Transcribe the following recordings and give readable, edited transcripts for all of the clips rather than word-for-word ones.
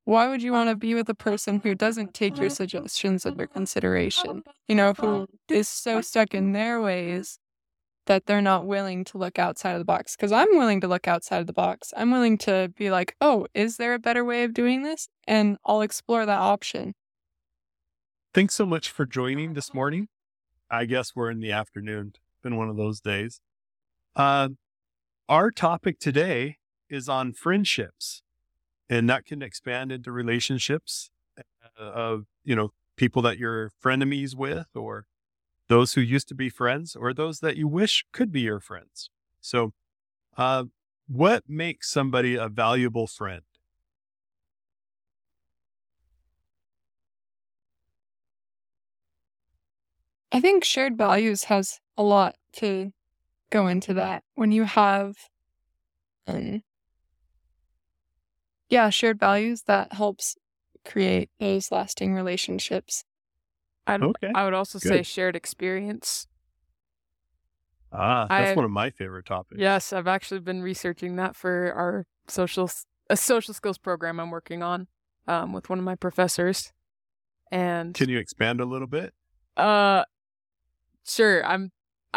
why would you want to be with a person who doesn't take your suggestions under consideration? Who is so stuck in their ways that they're not willing to look outside of the box. Because I'm willing to look outside of the box. I'm willing to be like, oh, is there a better way of doing this? And I'll explore that option. Thanks so much for joining this morning. I guess we're in the afternoon. Been one of those days. Our topic today is on friendships, and that can expand into relationships of, people that you're frenemies with, or those who used to be friends, or those that you wish could be your friends. So, what makes somebody a valuable friend? I think shared values has a lot to go into that. When you have, shared values, that helps create those lasting relationships. I would also say Good. shared experience. That's one of my favorite topics. Yes, I've actually been researching that for our social skills program I'm working on with one of my professors. And Can you expand a little bit? Sure. I'm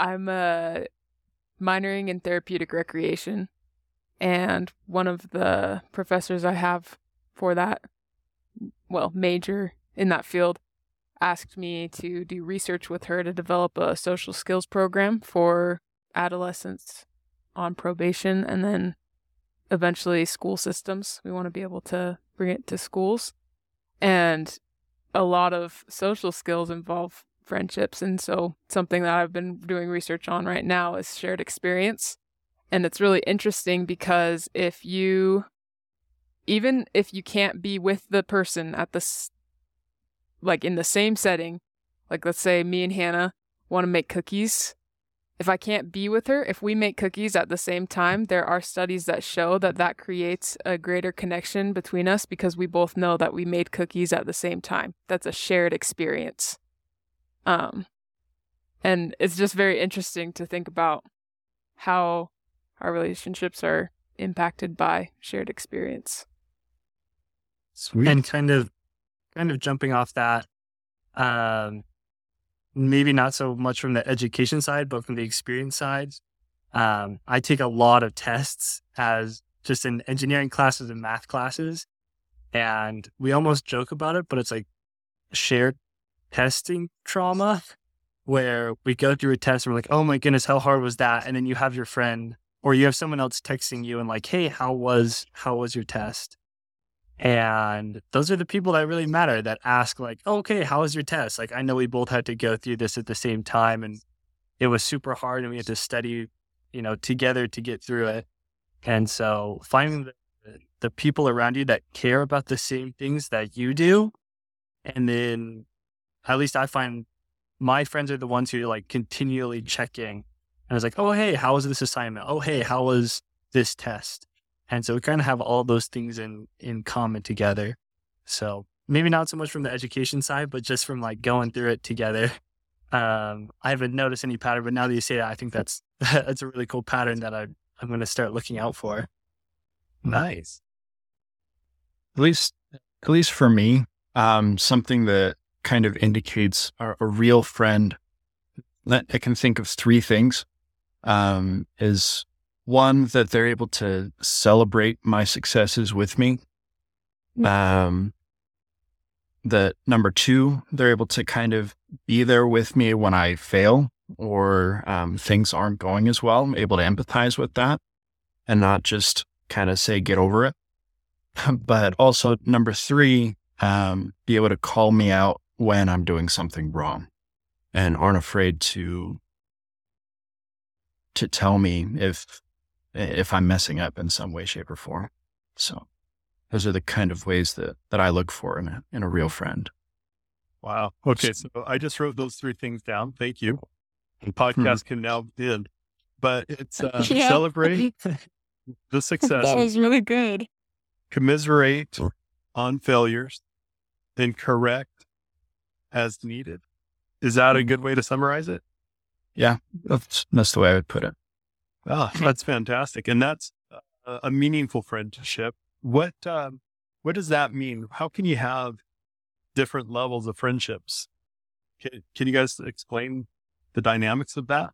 minoring in therapeutic recreation, and one of the professors I have for that, major in that field, asked me to do research with her to develop a social skills program for adolescents on probation, and then eventually school systems. We want to be able to bring it to schools, and a lot of social skills involve friendships. And so something that I've been doing research on right now is shared experience. And it's really interesting because even if you can't be with the person at in the same setting, like let's say me and Hannah want to make cookies. If I can't be with her, if we make cookies at the same time, there are studies that show that creates a greater connection between us because we both know that we made cookies at the same time. That's a shared experience. And it's just very interesting to think about how our relationships are impacted by shared experience. Sweet. And kind of jumping off that, maybe not so much from the education side, but from the experience side. I take a lot of tests as just in engineering classes and math classes, and we almost joke about it, but it's like shared testing trauma, where we go through a test and we're like, oh my goodness, how hard was that? And then you have your friend or you have someone else texting you and like, hey, how was your test? And those are the people that really matter, that ask like, oh, okay, how was your test? Like, I know we both had to go through this at the same time and it was super hard and we had to study, together to get through it. And so finding the people around you that care about the same things that you do, and then at least I find my friends are the ones who like continually checking. And I was like, oh, hey, how was this assignment? Oh, hey, how was this test? And so we kind of have all those things in common together. So maybe not so much from the education side, but just from like going through it together. I haven't noticed any pattern, but now that you say that, I think that's a really cool pattern that I'm going to start looking out for. Nice. At least for me, something that kind of indicates a real friend, that I can think of three things, is one, that they're able to celebrate my successes with me. That number two, they're able to kind of be there with me when I fail or things aren't going as well. I'm able to empathize with that and not just kind of say, get over it. But also number three, be able to call me out when I'm doing something wrong and aren't afraid to tell me if I'm messing up in some way, shape, or form. So those are the kind of ways that I look for in a real friend. Wow. Okay. So I just wrote those three things down. Thank you. The podcast can now end, but it's celebrate the successes. That was really good. Commiserate on failures, then correct as needed. Is that a good way to summarize it? Yeah, that's the way I would put it. Oh, that's fantastic. And that's a meaningful friendship. What what does that mean? How can you have different levels of friendships? Can you guys explain the dynamics of that?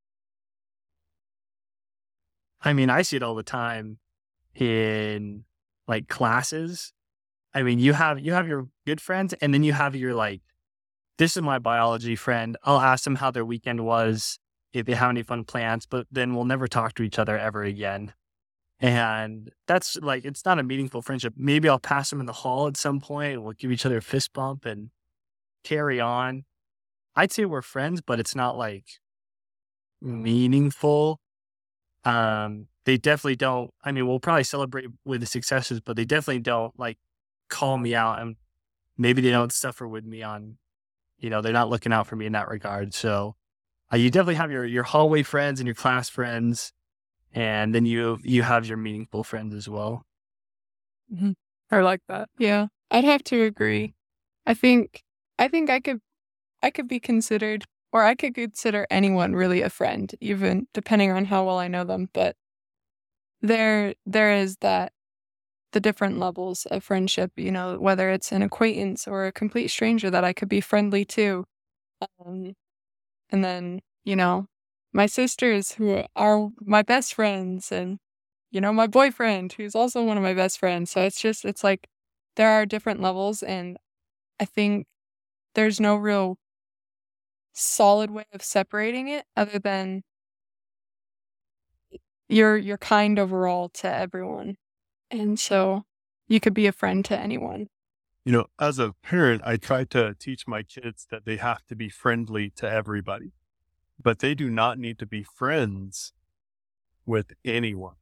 I mean, I see it all the time in like classes. I mean, you have your good friends, and then you have your like, this is my biology friend. I'll ask them how their weekend was, if they have any fun plans, but then we'll never talk to each other ever again. And that's like, it's not a meaningful friendship. Maybe I'll pass them in the hall at some point. We'll give each other a fist bump and carry on. I'd say we're friends, but it's not like meaningful. They definitely don't. I mean, we'll probably celebrate with the successes, but they definitely don't like call me out, and maybe they don't suffer with me on, they're not looking out for me in that regard. So you definitely have your hallway friends and your class friends, and then you have your meaningful friends as well. Mm-hmm. I like that. Yeah, I'd have to agree. I think I could be considered, or I could consider anyone really a friend, even depending on how well I know them. But there is that the different levels of friendship, whether it's an acquaintance or a complete stranger that I could be friendly to. And then, my sisters who are my best friends, and, my boyfriend who's also one of my best friends. So it's like there are different levels, and I think there's no real solid way of separating it other than you're kind overall to everyone. And so you could be a friend to anyone. As a parent, I try to teach my kids that they have to be friendly to everybody, but they do not need to be friends with anyone.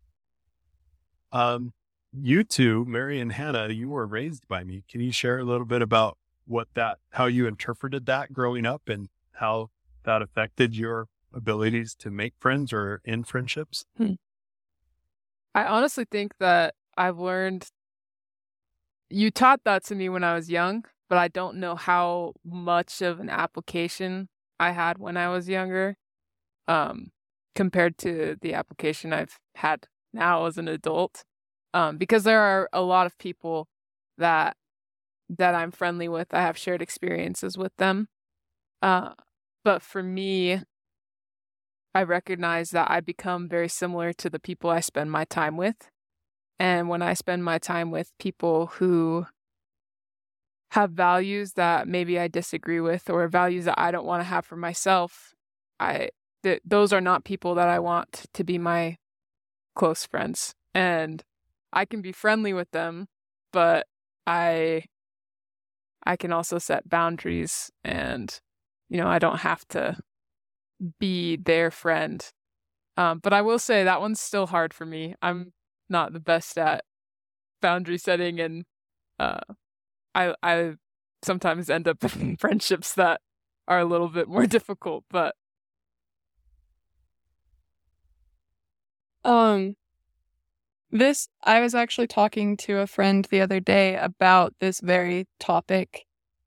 You two, Mary and Hannah, you were raised by me. Can you share a little bit about how you interpreted that growing up and how that affected your abilities to make friends or in friendships? I honestly think that I've learned, you taught that to me when I was young, but I don't know how much of an application I had when I was younger, compared to the application I've had now as an adult. Because there are a lot of people that I'm friendly with. I have shared experiences with them. But for me, I recognize that I become very similar to the people I spend my time with. And when I spend my time with people who have values that maybe I disagree with, or values that I don't want to have for myself, those are not people that I want to be my close friends. And I can be friendly with them, but I can also set boundaries, and I don't have to be their friend. But I will say that one's still hard for me. I'm not the best at boundary setting, and I sometimes end up in friendships that are a little bit more difficult. But I was actually talking to a friend the other day about this very topic.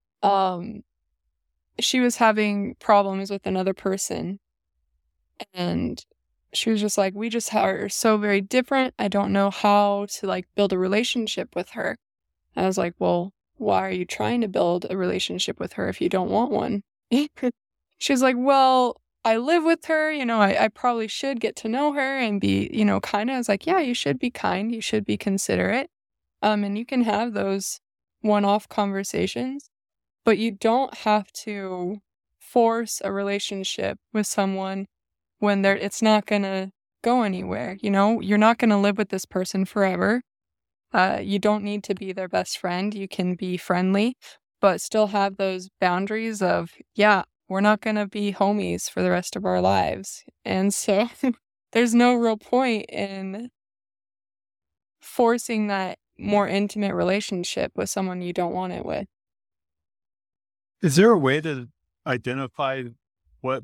She was having problems with another person, and she was just like, we just are so very different. I don't know how to like build a relationship with her. And I was like, well, why are you trying to build a relationship with her if you don't want one? She was like, well, I live with her, I probably should get to know her and be, kind. I was like, yeah, you should be kind. You should be considerate. And you can have those one-off conversations, but you don't have to force a relationship with someone when it's not going to go anywhere. You're not going to live with this person forever. You don't need to be their best friend. You can be friendly, but still have those boundaries of, yeah, we're not going to be homies for the rest of our lives. And so there's no real point in forcing that more intimate relationship with someone you don't want it with. Is there a way to identify what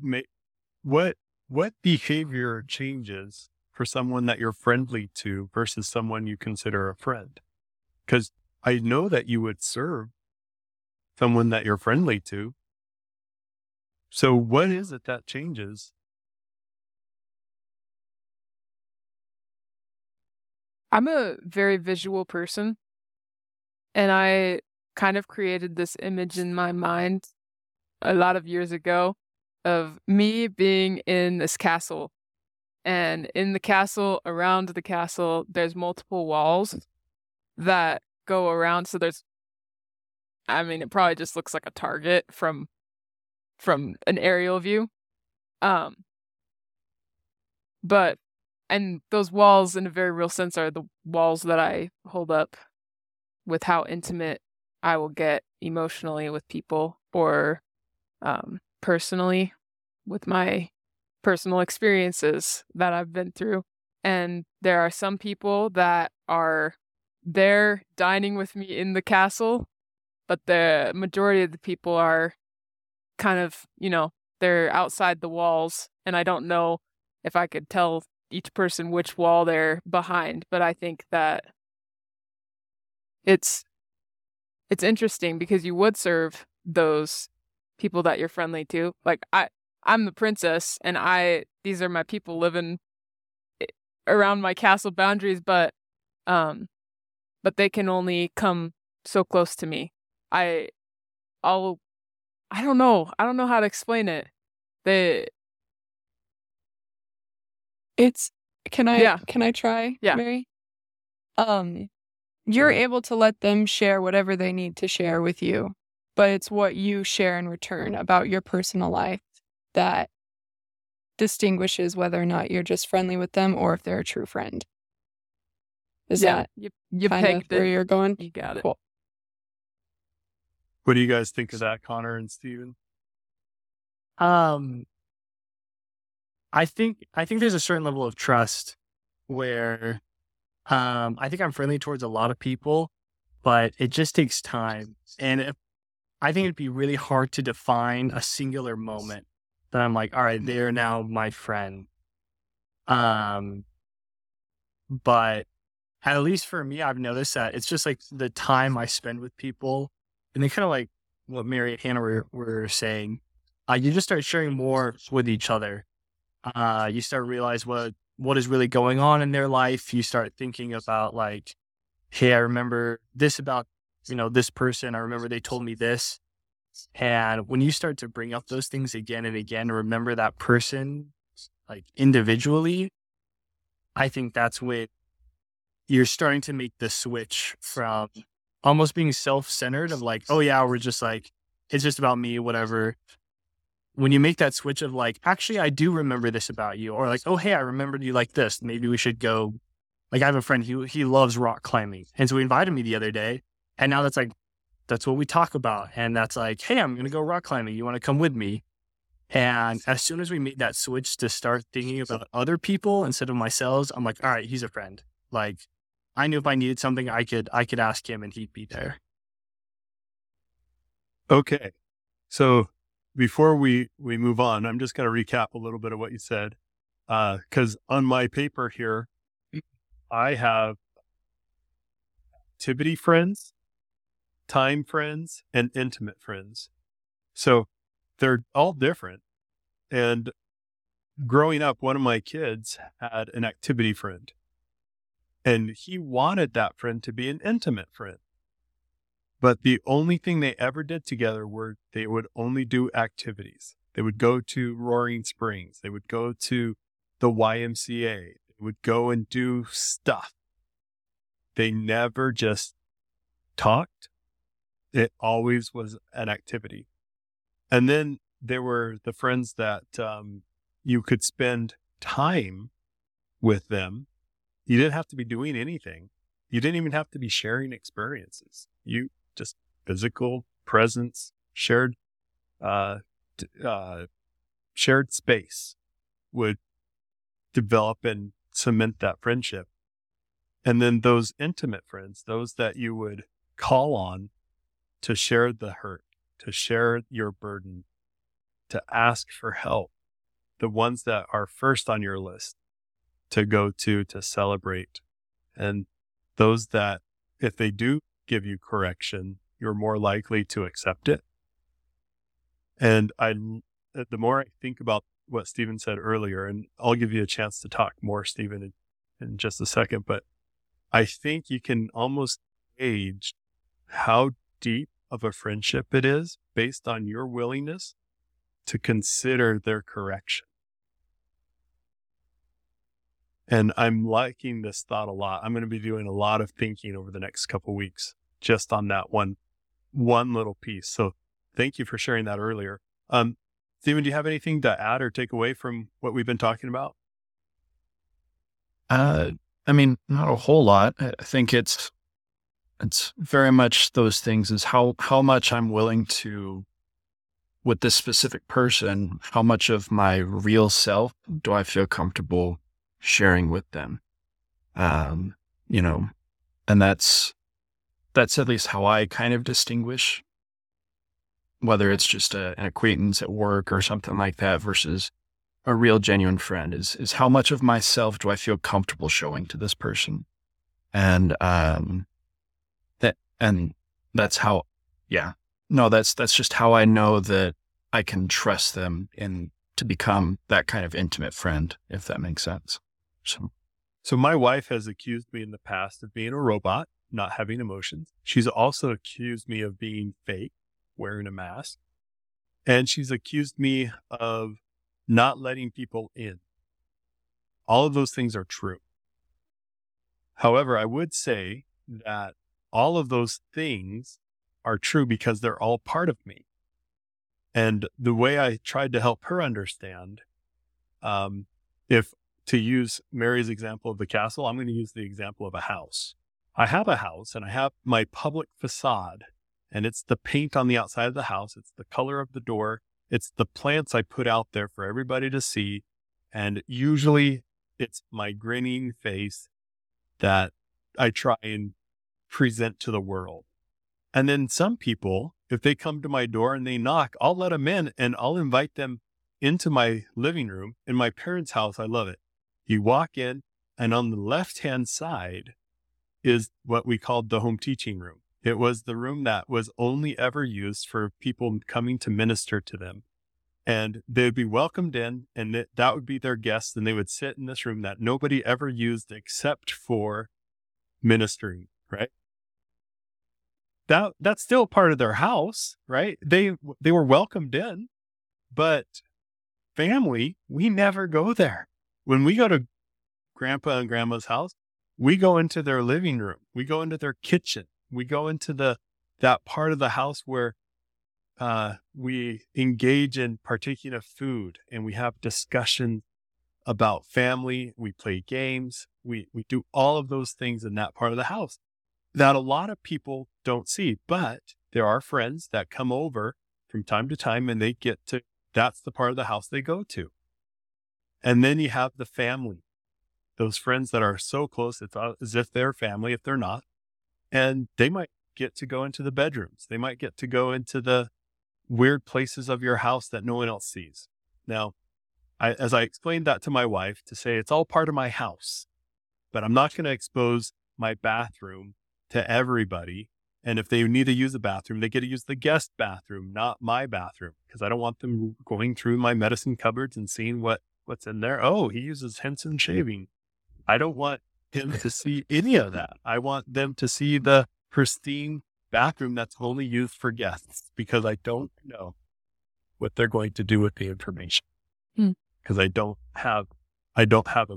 behavior changes for someone that you're friendly to versus someone you consider a friend? Because I know that you would serve someone that you're friendly to. So what is it that changes? I'm a very visual person. And I kind of created this image in my mind a lot of years ago of me being in this castle. And in the castle, around the castle, there's multiple walls that go around. So it probably just looks like a target from an aerial view. And those walls, in a very real sense, are the walls that I hold up with how intimate I will get emotionally with people, or personally with my personal experiences that I've been through. And there are some people that are there dining with me in the castle, but the majority of the people are kind of, they're outside the walls, and I don't know if I could tell each person which wall they're behind, but I think that it's interesting because you would serve those people that you're friendly to. Like I'm the princess, and these are my people living around my castle boundaries, but they can only come so close to me. I don't know how to explain it. Can I try, Yeah. Mary? You're able to let them share whatever they need to share with you, but it's what you share in return about your personal life that distinguishes whether or not you're just friendly with them or if they're a true friend. Is that you kind of pegged where it? you're going? You got it. Cool. What do you guys think of that, Connor and Steven? I think there's a certain level of trust where I think I'm friendly towards a lot of people, but it just takes time. And I think it'd be really hard to define a singular moment that I'm like, all right, they're now my friend. But at least for me, I've noticed that it's just like the time I spend with people, and then kind of like what Mary and Hannah were saying, you just start sharing more with each other. You start to realize what is really going on in their life. You start thinking about like, hey, I remember this about, this person. I remember they told me this. And when you start to bring up those things again and again, remember that person like individually, I think that's when you're starting to make the switch from almost being self-centered of like, oh yeah, we're just like, it's just about me, whatever. When you make that switch of like, actually, I do remember this about you, or like, oh, hey, I remembered you like this. Maybe we should go. Like I have a friend, he loves rock climbing. And so he invited me the other day. And now that's what we talk about. And that's like, hey, I'm going to go rock climbing. You want to come with me? And as soon as we made that switch to start thinking about other people instead of myself, I'm like, all right, he's a friend. Like I knew if I needed something, I could ask him and he'd be there. Okay. So before we move on, I'm just going to recap a little bit of what you said. Because on my paper here, I have activity friends, time friends, and intimate friends. So they're all different. And growing up, one of my kids had an activity friend. And he wanted that friend to be an intimate friend. But the only thing they ever did together were they would only do activities. They would go to Roaring Springs. They would go to the YMCA. They would go and do stuff. They never just talked. It always was an activity. And then there were the friends that you could spend time with them. You didn't have to be doing anything. You didn't even have to be sharing experiences. You just physical presence, shared space would develop and cement that friendship. And then those intimate friends, those that you would call on to share the hurt, to share your burden, to ask for help, the ones that are first on your list to go to celebrate. And those that, if they do give you correction, you're more likely to accept it. And the more I think about what Stephen said earlier, and I'll give you a chance to talk more, Stephen, in just a second, but I think you can almost gauge how deep of a friendship it is based on your willingness to consider their correction. And I'm liking this thought a lot. I'm going to be doing a lot of thinking over the next couple of weeks just on that one little piece. So thank you for sharing that earlier. Stephen, do you have anything to add or take away from what we've been talking about? I mean, not a whole lot. I think it's very much those things, is how much I'm willing to, with this specific person, how much of my real self do I feel comfortable sharing with them? And that's at least how I kind of distinguish whether it's just an acquaintance at work or something like that versus a real genuine friend, is how much of myself do I feel comfortable showing to this person? And, that's how, that's just how I know that I can trust them to become that kind of intimate friend, if that makes sense. So my wife has accused me in the past of being a robot, not having emotions. She's also accused me of being fake, wearing a mask. And she's accused me of not letting people in. All of those things are true. However, I would say that all of those things are true because they're all part of me. And the way I tried to help her understand, if to use Mary's example of the castle, I'm going to use the example of a house. I have a house and I have my public facade, and it's the paint on the outside of the house. It's the color of the door. It's the plants I put out there for everybody to see. And usually it's my grinning face that I try and present to the world. And then some people, if they come to my door and they knock, I'll let them in and I'll invite them into my living room. In my parents' house, I love it. You walk in, and on the left-hand side is what we called the home teaching room. It was the room that was only ever used for people coming to minister to them. And they'd be welcomed in, and that would be their guests, and they would sit in this room that nobody ever used except for ministering, right? That's still part of their house, right? They were welcomed in, but family, we never go there. When we go to grandpa and grandma's house, we go into their living room. We go into their kitchen. We go into that part of the house where we engage in partaking of food, and we have discussion about family. We play games. We do all of those things in that part of the house that a lot of people don't see. But there are friends that come over from time to time, and that's the part of the house they go to. And then you have the family, those friends that are so close, it's as if they're family, if they're not. And they might get to go into the bedrooms. They might get to go into the weird places of your house that no one else sees. Now, as I explained that to my wife, to say it's all part of my house, but I'm not going to expose my bathroom to everybody. And if they need to use the bathroom, they get to use the guest bathroom, not my bathroom, because I don't want them going through my medicine cupboards and seeing what's in there. Oh, he uses Henson shaving. I don't want him to see any of that. I want them to see the pristine bathroom that's only used for guests, because I don't know what they're going to do with the information. Because I don't have a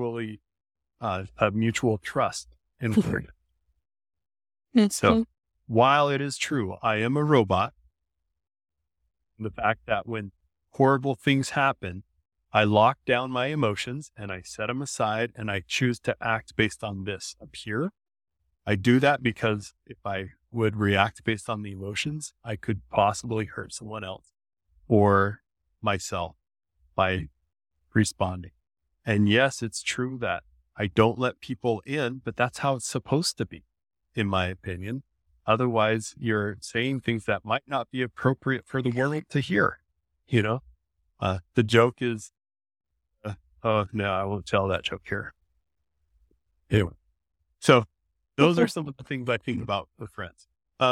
mutual trust in it. So while it is true, I am a robot, the fact that when horrible things happen, I lock down my emotions and I set them aside, and I choose to act based on this up here. I do that because if I would react based on the emotions, I could possibly hurt someone else or myself by responding. And yes, it's true that I don't let people in, but that's how it's supposed to be, in my opinion. Otherwise, you're saying things that might not be appropriate for the world to hear. The joke is, oh no, I won't tell that joke here. Anyway, so those are some of the things I think about with friends.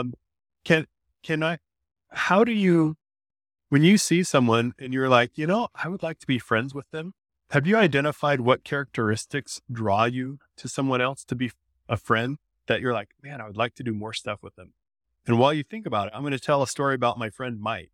How do you, when you see someone and you're like, I would like to be friends with them, have you identified what characteristics draw you to someone else to be a friend that you're like, man, I would like to do more stuff with them? And while you think about it, I'm going to tell a story about my friend Mike.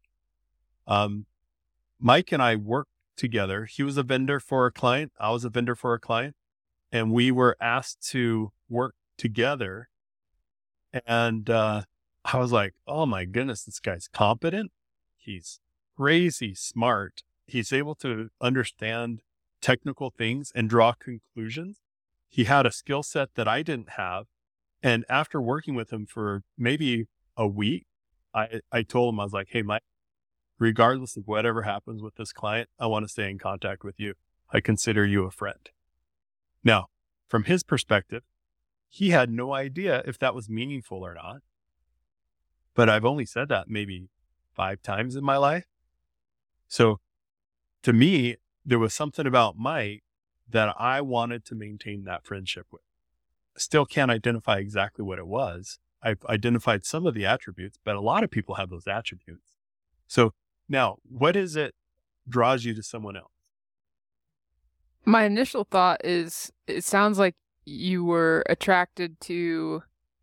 Mike and I worked together. He was a vendor for a client. I was a vendor for a client. And we were asked to work together. And I was like, oh my goodness, this guy's competent. He's crazy smart. He's able to understand technical things and draw conclusions. He had a skill set that I didn't have. And after working with him for maybe a week, I told him, I was like, hey, Mike, regardless of whatever happens with this client, I want to stay in contact with you. I consider you a friend. Now, from his perspective, he had no idea if that was meaningful or not. But I've only said that maybe 5 times in my life. So to me, there was something about Mike that I wanted to maintain that friendship with. Still can't identify exactly what it was. I've identified some of the attributes, but a lot of people have those attributes. So now, what is it draws you to someone else? My initial thought is, it sounds like you were attracted to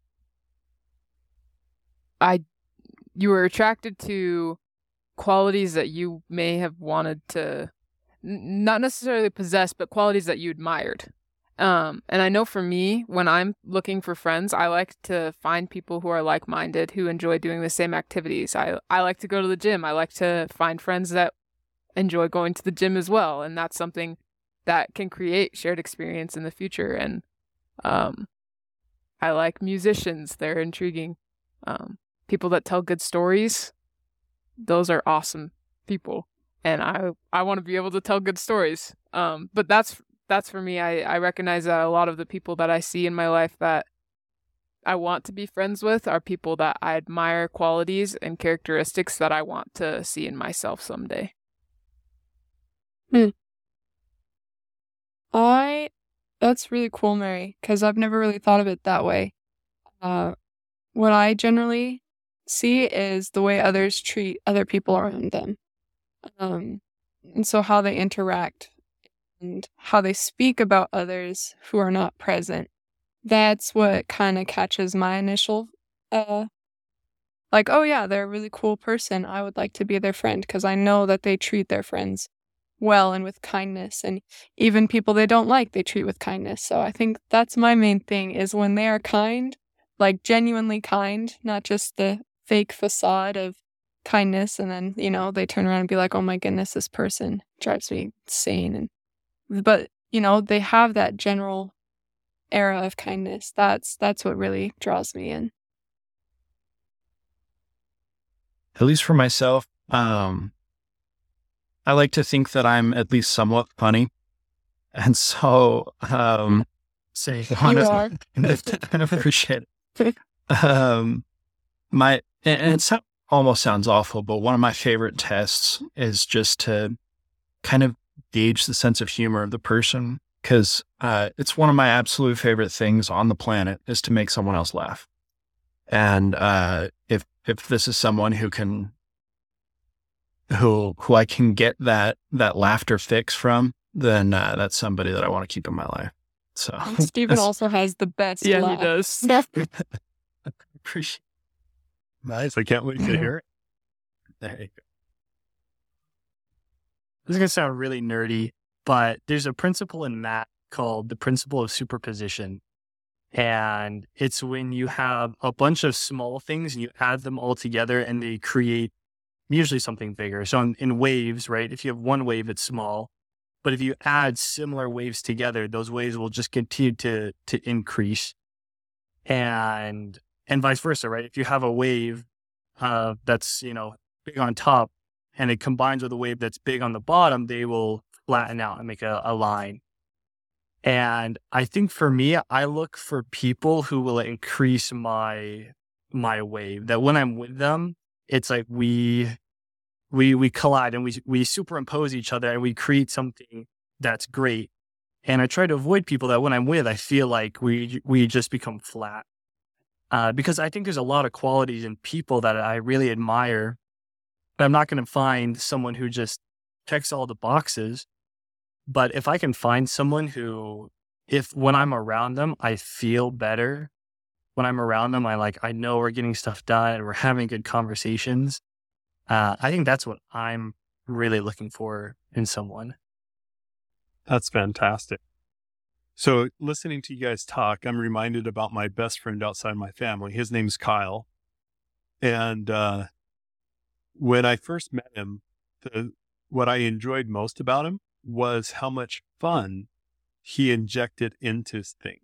qualities that you may have wanted to not necessarily possess, but qualities that you admired. And I know for me, when I'm looking for friends, I like to find people who are like-minded, who enjoy doing the same activities. I like to go to the gym. I like to find friends that enjoy going to the gym as well. And that's something that can create shared experience in the future. And I like musicians. They're intriguing. People that tell good stories, those are awesome people. And I want to be able to tell good stories. But that's for me. I recognize that a lot of the people that I see in my life that I want to be friends with are people that I admire qualities and characteristics that I want to see in myself someday. That's really cool, Mary, because I've never really thought of it that way. What I generally see is the way others treat other people around them. And so how they interact and how they speak about others who are not present. That's what kind of catches my initial, like, oh yeah, they're a really cool person. I would like to be their friend because I know that they treat their friends well and with kindness, and even people they don't like, they treat with kindness. So I think that's my main thing, is when they are kind, like genuinely kind, not just the fake facade of kindness, and then, they turn around and be like, oh my goodness, this person drives me insane. But, they have that general era of kindness. That's what really draws me in. At least for myself, I like to think that I'm at least somewhat funny. And so, Say, You are. I appreciate it. And it almost sounds awful, but one of my favorite tests is just to kind of gauge the sense of humor of the person, because it's one of my absolute favorite things on the planet is to make someone else laugh. And if this is someone who I can get that laughter fix from, then that's somebody that I want to keep in my life. So Stephen also has the best Yeah, laugh. he does. appreciate. Nice. I can't wait to hear it. There you go. This is going to sound really nerdy, but there's a principle in math called the principle of superposition. And it's when you have a bunch of small things and you add them all together and they create usually something bigger. So in waves, right? If you have one wave, it's small. But if you add similar waves together, those waves will just continue to increase. And vice versa, right? If you have a wave that's, big on top and it combines with a wave that's big on the bottom, they will flatten out and make a line. And I think for me, I look for people who will increase my wave, that when I'm with them, it's like we collide and we superimpose each other and we create something that's great. And I try to avoid people that when I'm with, I feel like we just become flat. Because I think there's a lot of qualities in people that I really admire, but I'm not going to find someone who just checks all the boxes. But if I can find someone who, when I'm around them, I feel better, when I'm around them, I know we're getting stuff done and we're having good conversations. I think that's what I'm really looking for in someone. That's fantastic. So listening to you guys talk, I'm reminded about my best friend outside my family. His name's Kyle. And when I first met him, what I enjoyed most about him was how much fun he injected into things.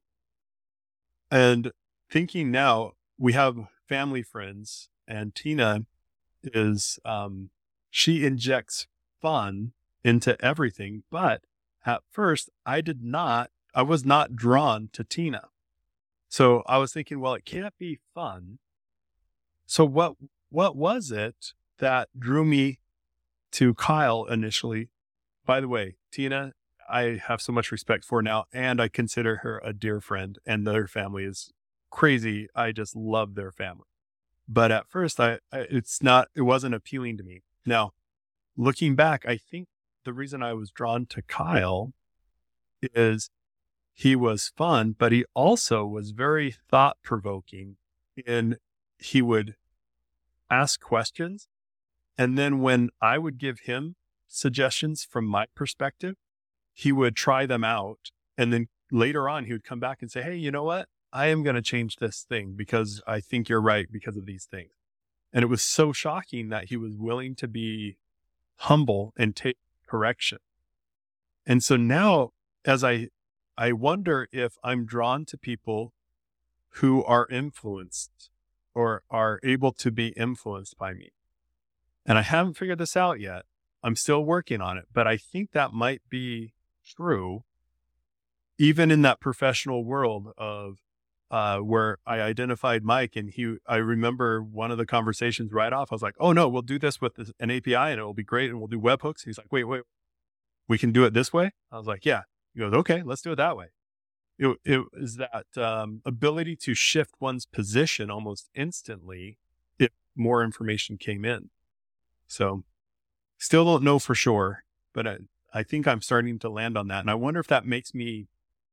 And thinking now, we have family friends, and Tina is, she injects fun into everything. But at first, I was not drawn to Tina. So I was thinking, well, it can't be fun. So what was it that drew me to Kyle initially? By the way, Tina, I have so much respect for now, and I consider her a dear friend, and their family is crazy. I just love their family. But at first, it wasn't appealing to me. Now, looking back, I think the reason I was drawn to Kyle is he was fun, but he also was very thought-provoking, and he would ask questions. And then when I would give him suggestions from my perspective, he would try them out. And then later on, he would come back and say, hey, you know what? I am going to change this thing because I think you're right because of these things. And it was so shocking that he was willing to be humble and take correction. And so now, as I wonder if I'm drawn to people who are influenced or are able to be influenced by me. And I haven't figured this out yet. I'm still working on it, but I think that might be true, even in that professional world of where I identified Mike, and I remember one of the conversations right off. I was like, oh no, we'll do this with an API and it will be great, and we'll do webhooks. He's like, wait, we can do it this way? I was like, yeah. He goes, okay, let's do it that way. It is that ability to shift one's position almost instantly if more information came in. So still don't know for sure, but I think I'm starting to land on that. And I wonder if that makes me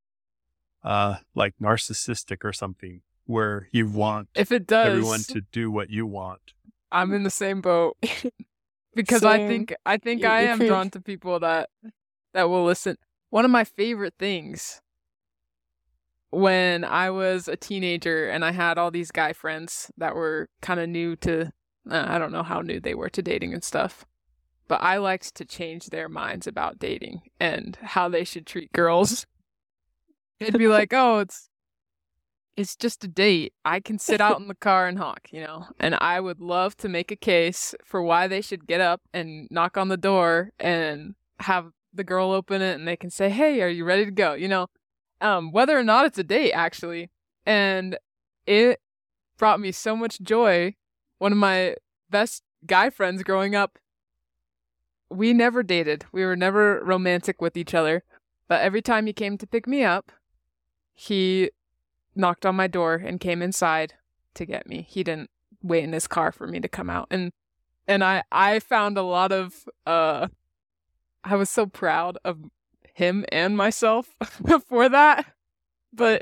like narcissistic or something, where you want If it does, everyone to do what you want. I'm in the same boat. Because Same. I think I am drawn to people that will listen. One of my favorite things when I was a teenager and I had all these guy friends that were kind of new to, I don't know how new they were to dating and stuff, but I liked to change their minds about dating and how they should treat girls. It'd be like, oh, it's just a date. I can sit out in the car and honk, and I would love to make a case for why they should get up and knock on the door and have the girl open it and they can say, hey, are you ready to go? Whether or not it's a date, actually. And it brought me so much joy. One of my best guy friends growing up, we never dated. We were never romantic with each other. But every time he came to pick me up, he knocked on my door and came inside to get me. He didn't wait in his car for me to come out. And I found a lot of, I was so proud of him and myself for that. But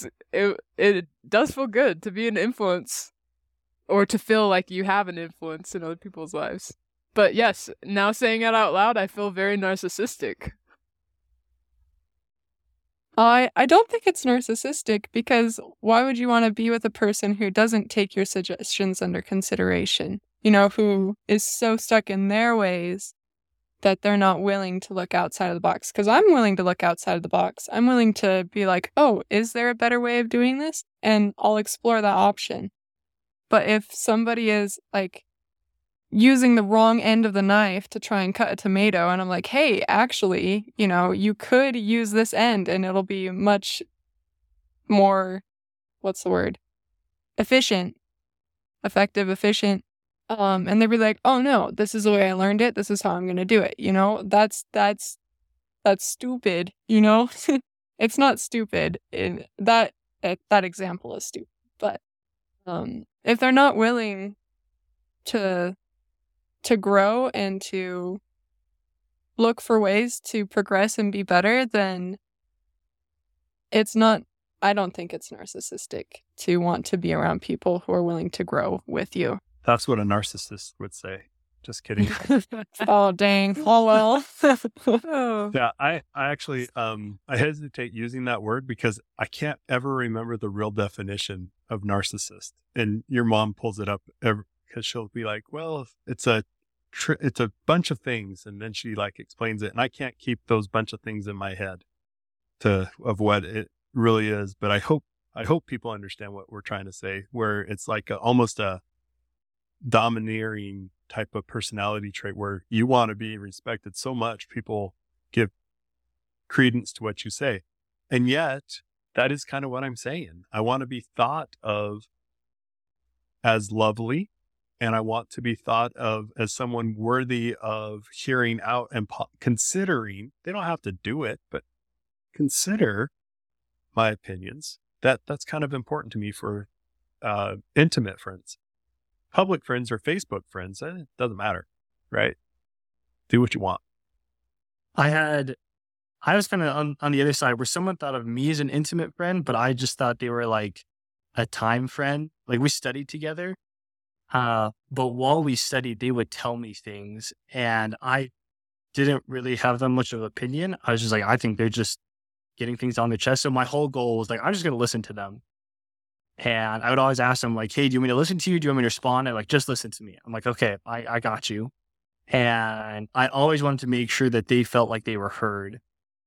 it does feel good to be an influence, or to feel like you have an influence in other people's lives. But yes, now saying it out loud, I feel very narcissistic. I don't think it's narcissistic, because why would you want to be with a person who doesn't take your suggestions under consideration? Who is so stuck in their ways that they're not willing to look outside of the box. Because I'm willing to look outside of the box. I'm willing to be like, oh, is there a better way of doing this? And I'll explore that option. But if somebody is like using the wrong end of the knife to try and cut a tomato, and I'm like, hey, actually, you could use this end and it'll be much more, effective, efficient. And they'd be like, oh no, this is the way I learned it. This is how I'm going to do it. That's stupid. It's not stupid. That example is stupid. But if they're not willing to grow and to look for ways to progress and be better, then it's not I don't think it's narcissistic to want to be around people who are willing to grow with you. That's what a narcissist would say. Just kidding. Oh, dang. Oh, well. Oh. Yeah, I actually I hesitate using that word because I can't ever remember the real definition of narcissist. And your mom pulls it up because she'll be like, "Well, it's a bunch of things," and then she like explains it, and I can't keep those bunch of things in my head of what it really is. But I hope people understand what we're trying to say, where it's like almost a domineering type of personality trait where you want to be respected so much people give credence to what you say. And yet that is kind of what I'm saying. I want to be thought of as lovely, and I want to be thought of as someone worthy of hearing out and considering. They don't have to do it, but consider my opinions. That's kind of important to me for intimate friends. Public friends or Facebook friends, it doesn't matter, right? Do what you want. I was kind of on the other side where someone thought of me as an intimate friend, but I just thought they were like a time friend. Like we studied together. But while we studied, they would tell me things and I didn't really have that much of an opinion. I was just like, I think they're just getting things on their chest. So my whole goal was like, I'm just going to listen to them. And I would always ask them like, hey, do you want me to listen to you? Do you want me to respond? And like, just listen to me. I'm like, okay, I got you. And I always wanted to make sure that they felt like they were heard.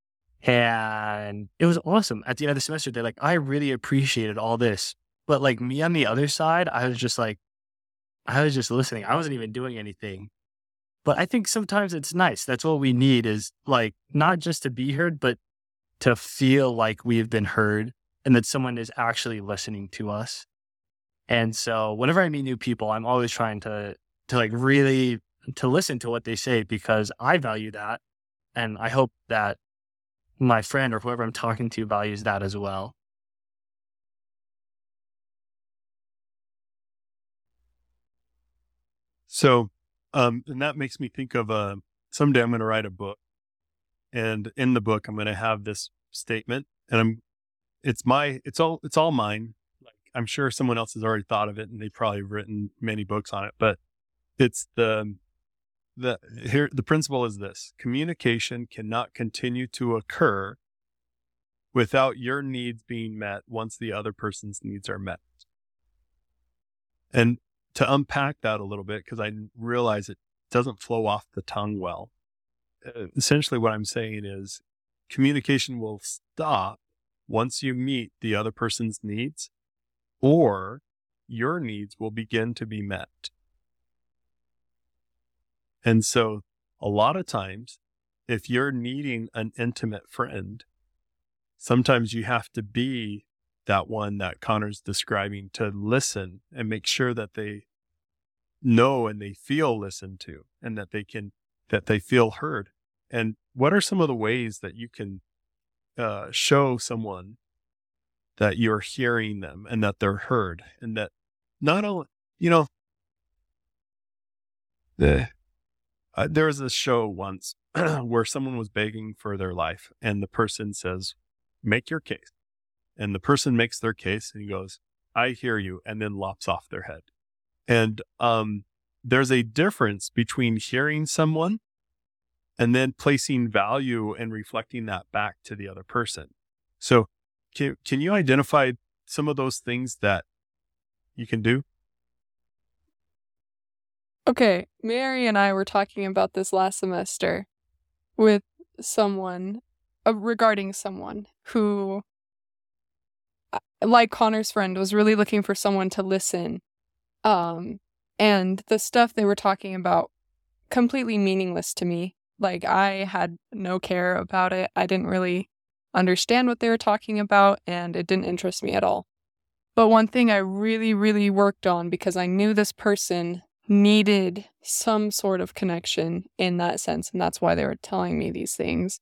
And it was awesome. At the end of the semester, they're like, I really appreciated all this. But like me on the other side, I was just listening. I wasn't even doing anything. But I think sometimes it's nice. That's what we need is like, not just to be heard, but to feel like we've been heard and that someone is actually listening to us. And so whenever I meet new people, I'm always trying to like really to listen to what they say because I value that. And I hope that my friend or whoever I'm talking to values that as well. So, and that makes me think of someday I'm going to write a book, and in the book I'm going to have this statement, and it's all mine. Like I'm sure someone else has already thought of it, and they've probably written many books on it. But it's the principle is this: communication cannot continue to occur without your needs being met once the other person's needs are met. And to unpack that a little bit, because I realize it doesn't flow off the tongue well. Essentially what I'm saying is communication will stop once you meet the other person's needs, or your needs will begin to be met. And so a lot of times, if you're needing an intimate friend, sometimes you have to be that one that Connor's describing, to listen and make sure that they know and they feel listened to, and that they feel heard. And what are some of the ways that you can show someone that you're hearing them and that they're heard, and that not only, there was a show once where someone was begging for their life, and the person says, make your case. And the person makes their case and he goes, I hear you, and then lops off their head. And there's a difference between hearing someone and then placing value and reflecting that back to the other person. So can you identify some of those things that you can do? Okay, Mary and I were talking about this last semester with someone, regarding someone who, like Connor's friend, was really looking for someone to listen. And the stuff they were talking about, completely meaningless to me. Like, I had no care about it. I didn't really understand what they were talking about, and it didn't interest me at all. But one thing I really, really worked on, because I knew this person needed some sort of connection in that sense, and that's why they were telling me these things,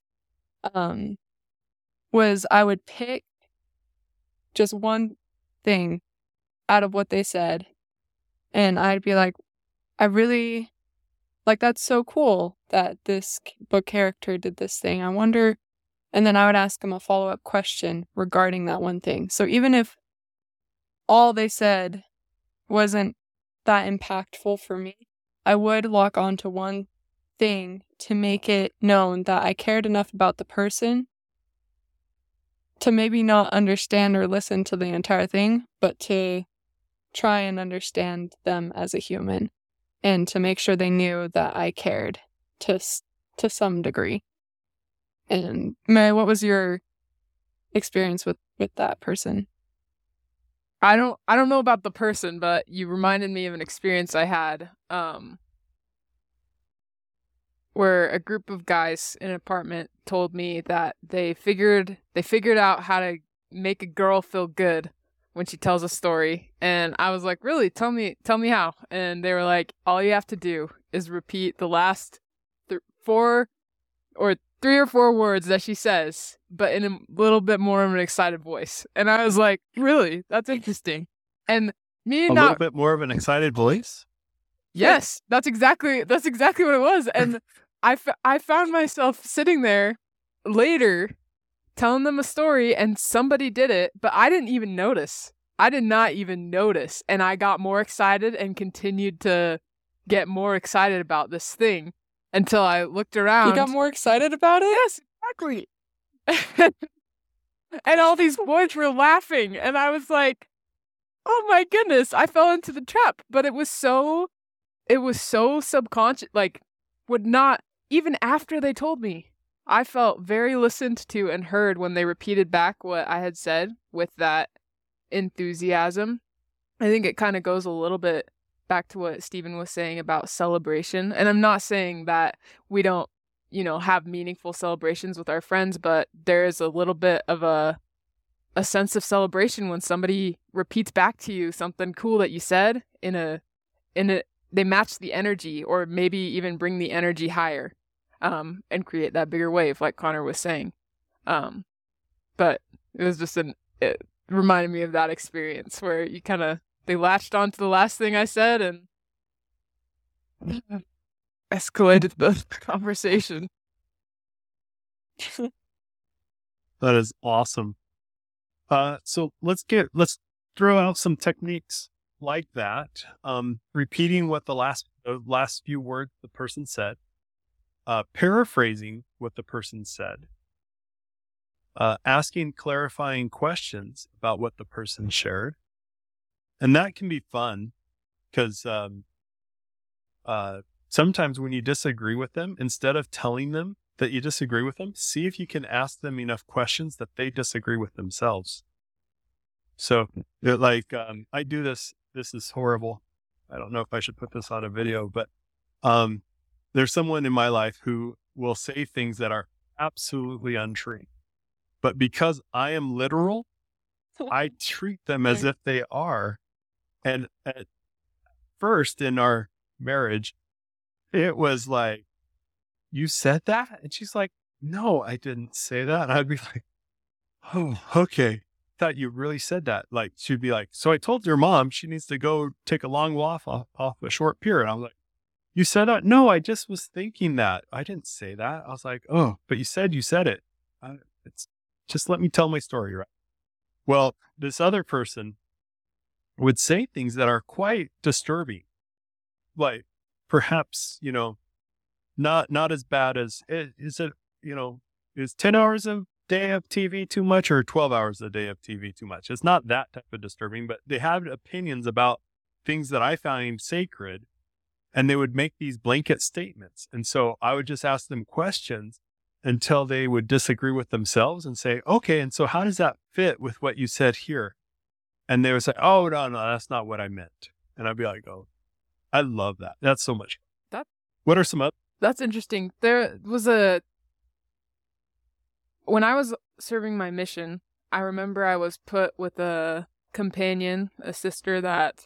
was I would pick just one thing out of what they said, and I'd be like, I really, like, that's so cool that this book character did this thing. I wonder And then I would ask them a follow-up question regarding that one thing. So even if all they said wasn't that impactful for me, I would lock onto one thing to make it known that I cared enough about the person to maybe not understand or listen to the entire thing, but to try and understand them as a human and to make sure they knew that I cared to some degree. And May, what was your experience with that person? I don't know about the person, but you reminded me of an experience I had where a group of guys in an apartment told me that they figured out how to make a girl feel good when she tells a story. And I was like, really? Tell me how. And they were like, all you have to do is repeat the last 3 or 4 words that she says, but in a little bit more of an excited voice. And I was like, really? That's interesting. And me and a little bit more of an excited voice? Yes, that's exactly what it was. And I found myself sitting there later telling them a story and somebody did it, but I didn't even notice. I did not even notice. And I got more excited and continued to get more excited about this thing until I looked around. You got more excited about it? Yes, exactly. And all these boys were laughing. And I was like, oh my goodness, I fell into the trap. But it was so subconscious, like, would not, even after they told me, I felt very listened to and heard when they repeated back what I had said with that enthusiasm. I think it kind of goes a little bit back to what Stephen was saying about celebration. And I'm not saying that we don't, have meaningful celebrations with our friends, but there is a little bit of a sense of celebration when somebody repeats back to you something cool that you said they match the energy, or maybe even bring the energy higher, and create that bigger wave, like Connor was saying. But it was just it reminded me of that experience where they latched on to the last thing I said and escalated the conversation. That is awesome. So let's throw out some techniques like that. Repeating what the last few words the person said, paraphrasing what the person said, asking clarifying questions about what the person shared. And that can be fun because sometimes when you disagree with them, instead of telling them that you disagree with them, see if you can ask them enough questions that they disagree with themselves. So I do this. This is horrible. I don't know if I should put this on a video, but there's someone in my life who will say things that are absolutely untrue. But because I am literal, I treat them as if they are. And at first in our marriage, it was like, you said that? And she's like, no, I didn't say that. And I'd be like, oh, okay. Thought you really said that. Like, she'd be like, so I told your mom she needs to go take a long walk off a short pier. And I was like, you said that? No, I just was thinking that. I didn't say that. I was like, oh, but you said it. It's just let me tell my story, right? Well, this other person would say things that are quite disturbing. Like, perhaps, not as bad as, is 10 hours a day of TV too much, or 12 hours a day of TV too much? It's not that type of disturbing, but they have opinions about things that I find sacred, and they would make these blanket statements. And so I would just ask them questions until they would disagree with themselves and say, okay, and so how does that fit with what you said here? And they would say, oh, no, that's not what I meant. And I'd be like, oh, I love that. That's so much. What are some other? That's interesting. There was when I was serving my mission, I remember I was put with a companion, a sister that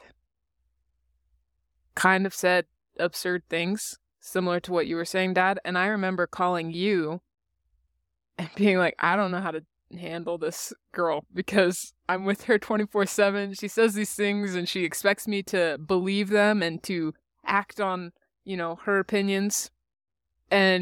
kind of said absurd things, similar to what you were saying, Dad. And I remember calling you and being like, I don't know how to handle this girl because I'm with her 24/7. She says these things and she expects me to believe them and to act on, her opinions. And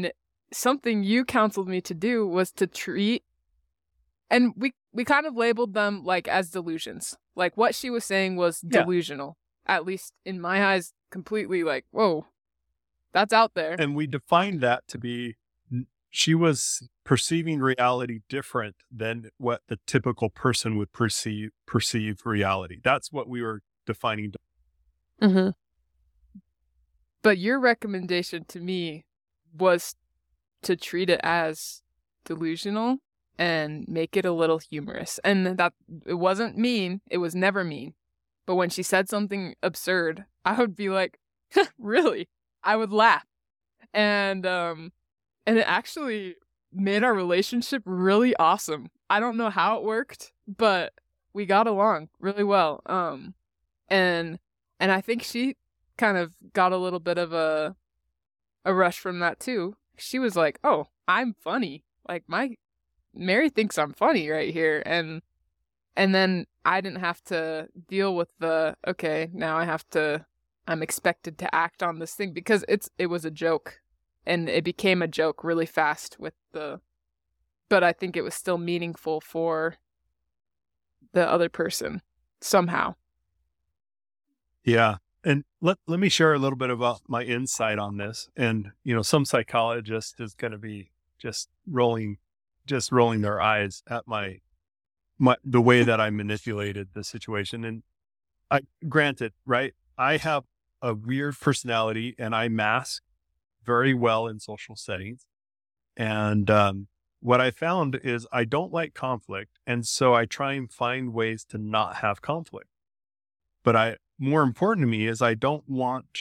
something you counseled me to do was to treat, and we kind of labeled them like as delusions. Like what she was saying was delusional, at least in my eyes, completely like, whoa, that's out there. And we defined that to be, she was perceiving reality different than what the typical person would perceive reality. That's what we were defining. Mm-hmm. But your recommendation to me was to treat it as delusional and make it a little humorous. And that it wasn't mean. It was never mean. But when she said something absurd, I would be like, really? I would laugh. And it actually made our relationship really awesome. I don't know how it worked, but we got along really well. And I think she kind of got a little bit of a rush from that too. She was like, "Oh, I'm funny. Like Mary thinks I'm funny right here." And then I didn't have to deal with okay, now I'm expected to act on this thing because it was a joke. And it became a joke really fast but I think it was still meaningful for the other person somehow. Yeah. And let me share a little bit about my insight on this. And, some psychologist is going to be just rolling their eyes at the way that I manipulated the situation. And granted, right, I have a weird personality and I mask very well in social settings. And what I found is I don't like conflict. And so I try and find ways to not have conflict. But more important to me is I don't want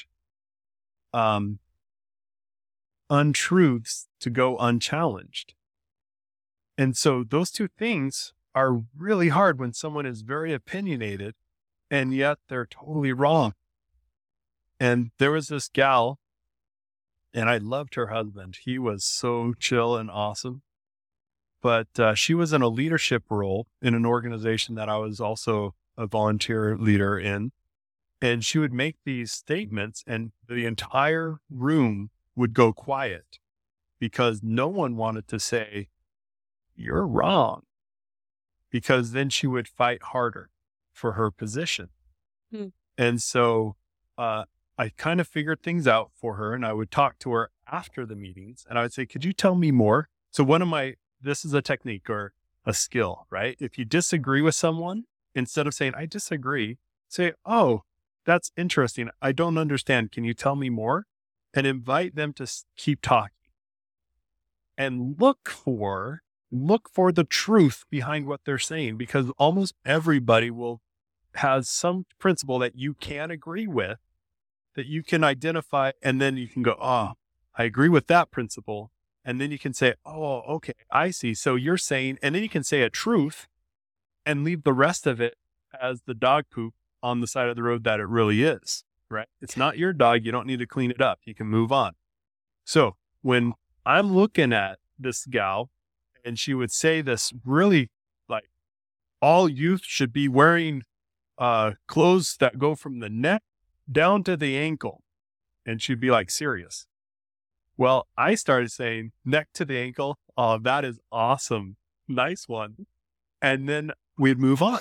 untruths to go unchallenged. And so those two things are really hard when someone is very opinionated and yet they're totally wrong. And there was this gal, and I loved her husband. He was so chill and awesome. But she was in a leadership role in an organization that I was also a volunteer leader in. And she would make these statements and the entire room would go quiet because no one wanted to say, "You're wrong," because then she would fight harder for her position. And so I kind of figured things out for her, and I would talk to her after the meetings and I would say, "Could you tell me more?" So this is a technique or a skill, right? If you disagree with someone, instead of saying, "I disagree," say, "Oh, that's interesting. I don't understand. Can you tell me more?" And invite them to keep talking and look for the truth behind what they're saying, because almost everybody has some principle that you can agree with, that you can identify. And then you can go, "Oh, I agree with that principle." And then you can say, "Oh, okay, I see. So you're saying," and then you can say a truth and leave the rest of it as the dog poop on the side of the road that it really is, right? It's not your dog. You don't need to clean it up. You can move on. So when I'm looking at this gal and she would say this really like, all youth should be wearing clothes that go from the neck down to the ankle. And she'd be like, "Serious?" Well, I started saying, "Neck to the ankle. Oh, that is awesome. Nice one." And then we'd move on.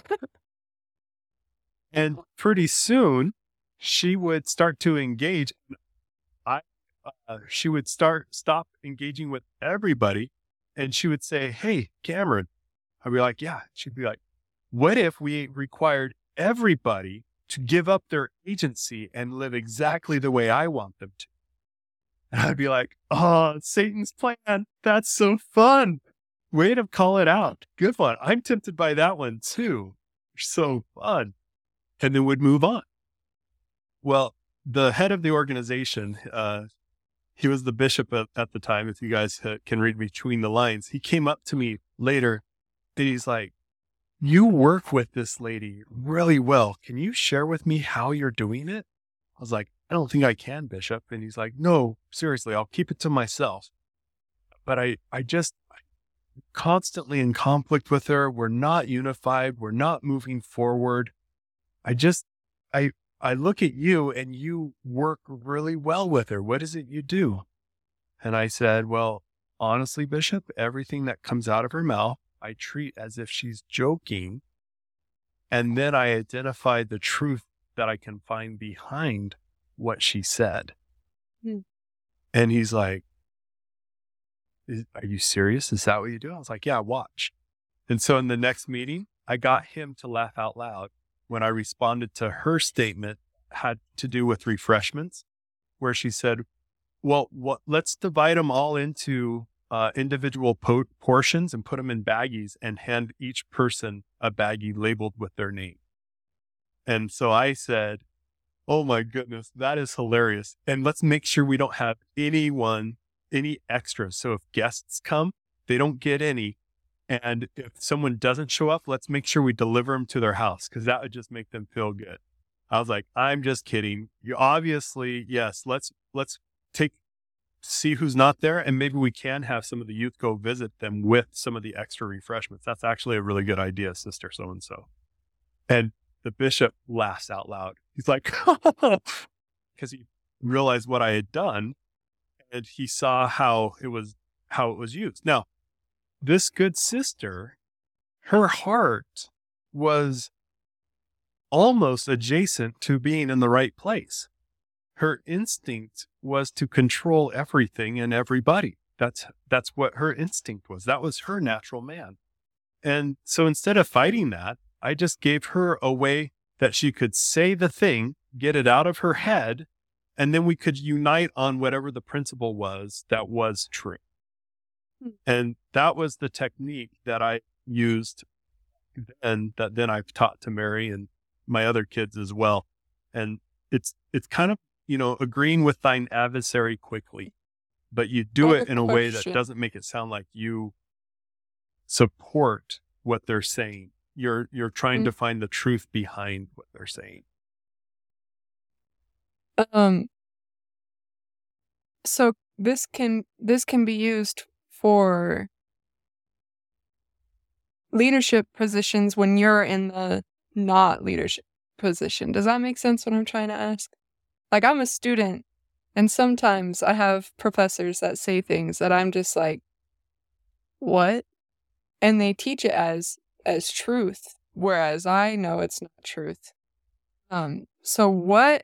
And pretty soon she would start to engage. She would stop engaging with everybody. And she would say, "Hey, Cameron." I'd be like, "Yeah." She'd be like, "What if we required everybody to give up their agency and live exactly the way I want them to?" And I'd be like, "Oh, Satan's plan. That's so fun. Way to call it out. Good one. I'm tempted by that one too. So fun." And then would move on. Well, the head of the organization, he was the bishop at the time, if you guys can read between the lines. He came up to me later and he's like, "You work with this lady really well. Can you share with me how you're doing it?" I was like, "I don't think I can, Bishop." And he's like, "No, seriously, I'll keep it to myself." But I'm constantly in conflict with her. We're not unified. We're not moving forward. I look at you and you work really well with her. What is it you do? And I said, "Well, honestly, Bishop, everything that comes out of her mouth, I treat as if she's joking. And then I identify the truth that I can find behind what she said. Hmm. And he's like, are you serious? Is that what you do? I was like, yeah, watch. And so in the next meeting, I got him to laugh out loud when I responded to her statement had to do with refreshments, where she said, well, let's divide them all into individual portions and put them in baggies and hand each person a baggie labeled with their name. And so I said, oh my goodness, that is hilarious. And let's make sure we don't have any extras. So if guests come, they don't get any. And if someone doesn't show up, let's make sure we deliver them to their house, because that would just make them feel good. I was like, I'm just kidding. You obviously, yes, let's see who's not there. And maybe we can have some of the youth go visit them with some of the extra refreshments. That's actually a really good idea, Sister So-and-so. And the bishop laughs out loud. He's like, because he realized what I had done, and he saw how it was used. Now, this good sister, her heart was almost adjacent to being in the right place. Her instinct was to control everything and everybody. That's what her instinct was. That was her natural man. And so instead of fighting that, I just gave her a way that she could say the thing, get it out of her head, and then we could unite on whatever the principle was that was true. And that was the technique that I used, and that then I've taught to Mary and my other kids as well. And it's kind of, agreeing with thine adversary quickly, but you do it in a way that doesn't make it sound like you support what they're saying. You're trying to find the truth behind what they're saying. So this can be used for leadership positions when you're in the not leadership position. Does that make sense what I'm trying to ask? Like, I'm a student, and sometimes I have professors that say things that I'm just like, what? And they teach it as truth, whereas I know it's not truth. So what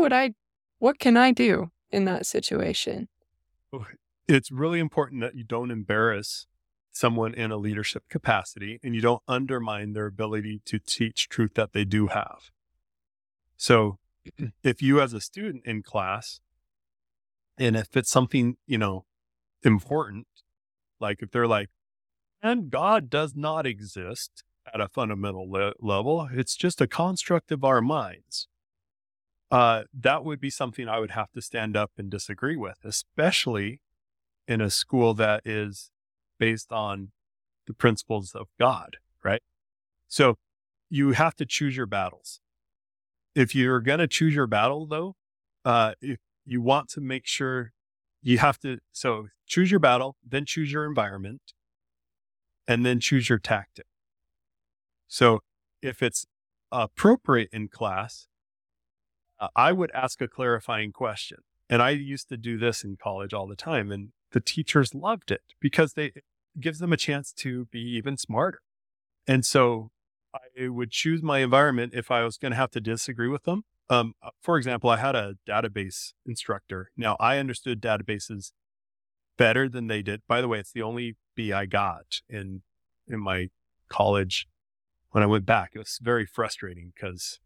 can I do in that situation? It's really important that you don't embarrass someone in a leadership capacity, and you don't undermine their ability to teach truth that they do have. So if you as a student in class, and if it's something, important, like if they're like, and God does not exist at a fundamental level, it's just a construct of our minds. That would be something I would have to stand up and disagree with, especially in a school that is based on the principles of God, right? So you have to choose your battles. If you're going to choose your battle, though, if you want to make sure so choose your battle, then choose your environment, and then choose your tactic. So if it's appropriate in class, I would ask a clarifying question. And I used to do this in college all the time, and the teachers loved it because it gives them a chance to be even smarter. And so I would choose my environment if I was going to have to disagree with them. For example, I had a database instructor. Now, I understood databases better than they did. By the way, it's the only B I got in my college when I went back. It was very frustrating because,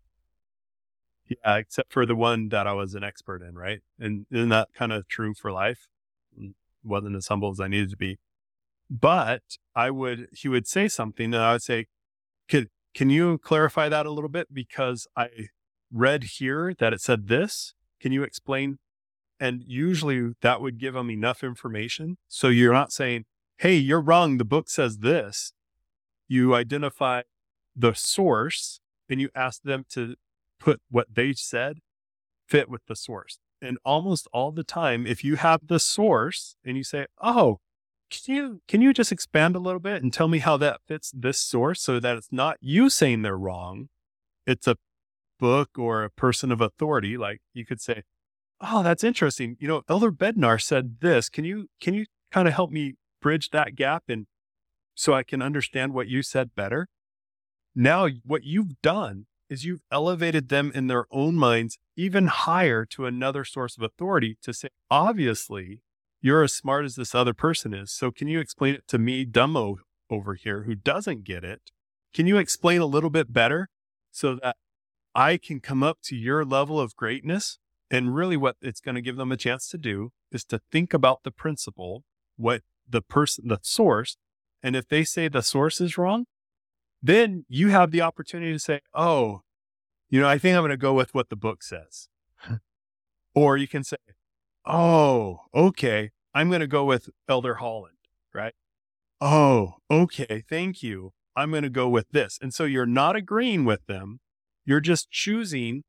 except for the one that I was an expert in, right? And isn't that kind of true for life? Wasn't as humble as I needed to be. But he would say something, and I would say, can you clarify that a little bit? Because I read here that it said this. Can you explain? And usually that would give them enough information. So you're not saying, hey, you're wrong, the book says this. You identify the source and you ask them to put what they said fit with the source. And almost all the time, if you have the source and you say, oh, can you just expand a little bit and tell me how that fits this source, so that it's not you saying they're wrong, it's a book or a person of authority. Like you could say, oh, that's interesting. Elder Bednar said this. Can you kind of help me bridge that gap and so I can understand what you said better? Now, what you've done is you've elevated them in their own minds even higher to another source of authority to say, obviously, you're as smart as this other person is. So can you explain it to me, dumbo over here, who doesn't get it? Can you explain a little bit better so that I can come up to your level of greatness? And really what it's going to give them a chance to do is to think about the principle, what the source, and if they say the source is wrong, then you have the opportunity to say, oh, I think I'm going to go with what the book says. Or you can say, oh, okay, I'm going to go with Elder Holland, right? Oh, okay, thank you. I'm going to go with this. And so you're not agreeing with them. You're just choosing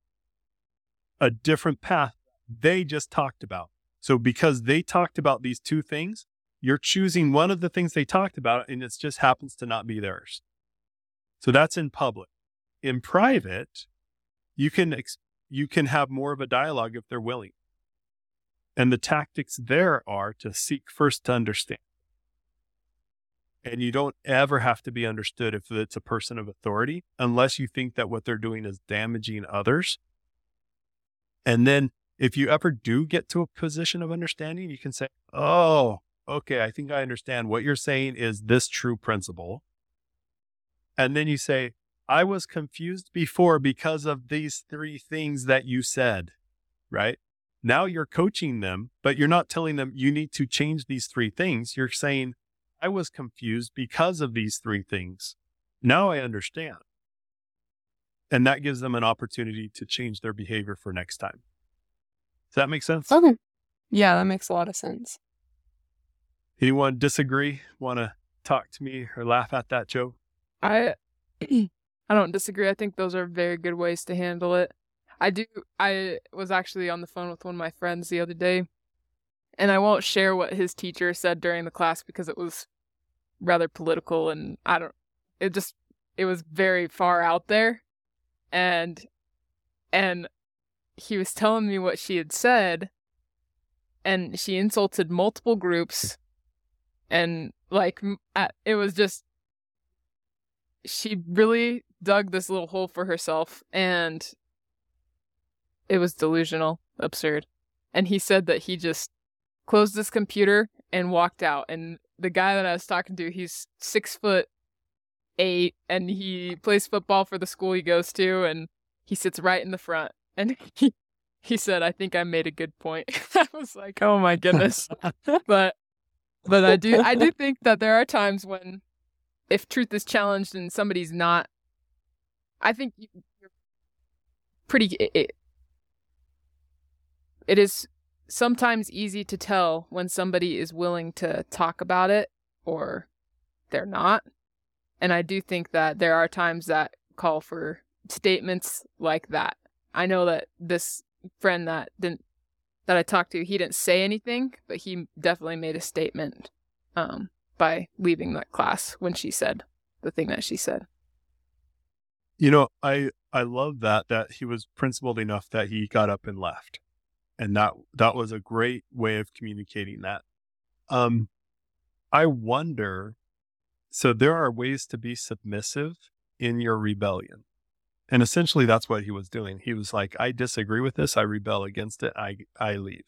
a different path they just talked about. So because they talked about these two things, you're choosing one of the things they talked about, and it just happens to not be theirs. So that's in public. In private, you can have more of a dialogue if they're willing. And the tactics there are to seek first to understand. And you don't ever have to be understood if it's a person of authority, unless you think that what they're doing is damaging others. And then if you ever do get to a position of understanding, you can say, oh, okay, I think I understand what you're saying is this true principle. And then you say, I was confused before because of these three things that you said, right? Now you're coaching them, but you're not telling them you need to change these three things. You're saying, I was confused because of these three things. Now I understand. And that gives them an opportunity to change their behavior for next time. Does that make sense? Okay. Yeah, that makes a lot of sense. Anyone disagree? Want to talk to me or laugh at that joke? I don't disagree. I think those are very good ways to handle it. I was actually on the phone with one of my friends the other day, and I won't share what his teacher said during the class because it was rather political, and it was very far out there. And he was telling me what she had said, and she insulted multiple groups, and it was just, she really dug this little hole for herself, and it was delusional, absurd. And he said that he just closed his computer and walked out. And the guy that I was talking to, he's 6'8", and he plays football for the school he goes to, and he sits right in the front. And he said, I think I made a good point. I was like, oh my goodness. But I do think that there are times when, if truth is challenged and somebody's not, I think you're pretty, it is sometimes easy to tell when somebody is willing to talk about it or they're not. And I do think that there are times that call for statements like that. I know that this friend that I talked to, he didn't say anything, but he definitely made a statement by leaving that class when she said the thing that she said. I love that he was principled enough that he got up and left. And that was a great way of communicating that. I wonder, so there are ways to be submissive in your rebellion. And essentially that's what he was doing. He was like, I disagree with this. I rebel against it. I leave.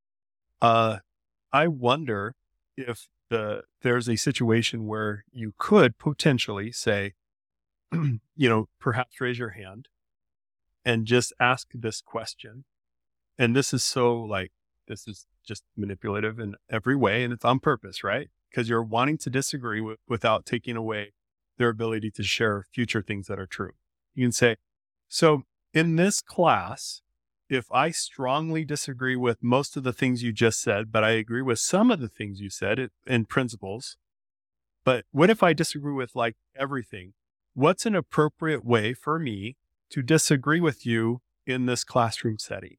I wonder if there's a situation where you could potentially say, perhaps raise your hand and just ask this question. And this is this is just manipulative in every way, and it's on purpose, right? Because you're wanting to disagree without taking away their ability to share future things that are true. You can say, so in this class, if I strongly disagree with most of the things you just said, but I agree with some of the things you said in principles, but what if I disagree with everything? What's an appropriate way for me to disagree with you in this classroom setting?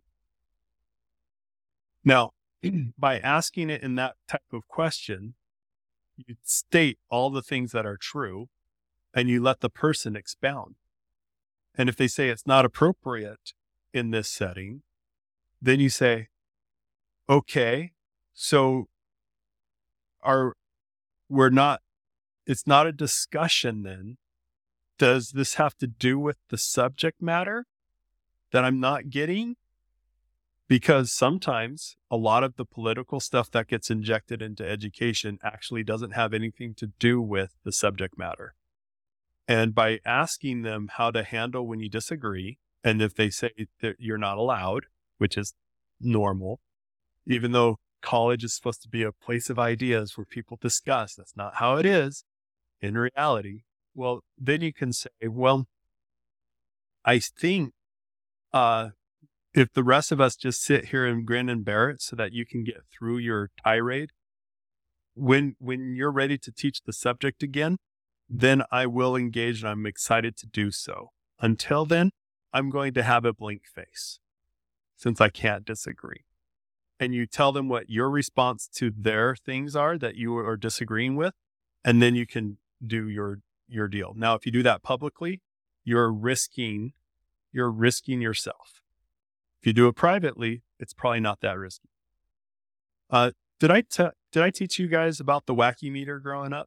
Now, by asking it in that type of question, you state all the things that are true and you let the person expound. And if they say it's not appropriate in this setting, then you say, okay, so it's not a discussion then. Does this have to do with the subject matter that I'm not getting? Because sometimes a lot of the political stuff that gets injected into education actually doesn't have anything to do with the subject matter. And by asking them how to handle when you disagree, and if they say that you're not allowed, which is normal, even though college is supposed to be a place of ideas where people discuss, that's not how it is in reality. Well, then you can say, well, I think if the rest of us just sit here and grin and bear it so that you can get through your tirade, when you're ready to teach the subject again, then I will engage and I'm excited to do so. Until then, I'm going to have a blank face since I can't disagree. And you tell them what your response to their things are that you are disagreeing with, and then you can do your deal. Now, if you do that publicly, you're risking yourself. If you do it privately, it's probably not that risky. Did I teach you guys about the wacky meter growing up?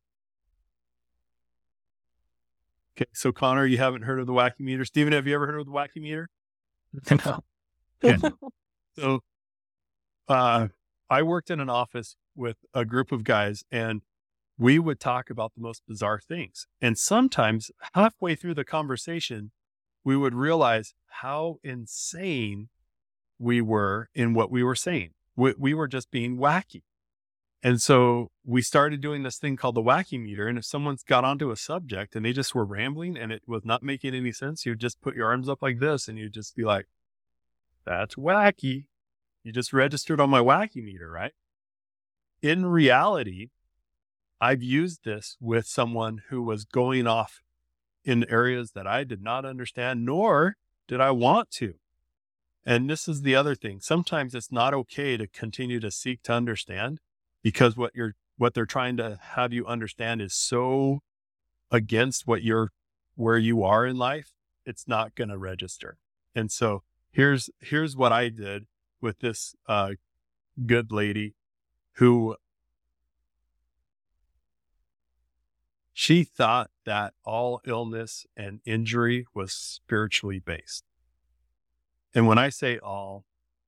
Okay, so Connor, you haven't heard of the wacky meter. Stephen, have you ever heard of the wacky meter? No. Yeah. So, I worked in an office with a group of guys, and we would talk about the most bizarre things. And sometimes halfway through the conversation, we would realize how insane we were in what we were saying. We were just being wacky. And so we started doing this thing called the wacky meter. And if someone's got onto a subject and they just were rambling and it was not making any sense, you just put your arms up like this and you just be like, that's wacky. You just registered on my wacky meter, right? In reality, I've used this with someone who was going off in areas that I did not understand, nor did I want to. And this is the other thing. Sometimes it's not okay to continue to seek to understand, because what they're trying to have you understand is so against where you are in life, it's not going to register. And so here's what I did with this good lady who she thought that all illness and injury was spiritually based. And when I say all,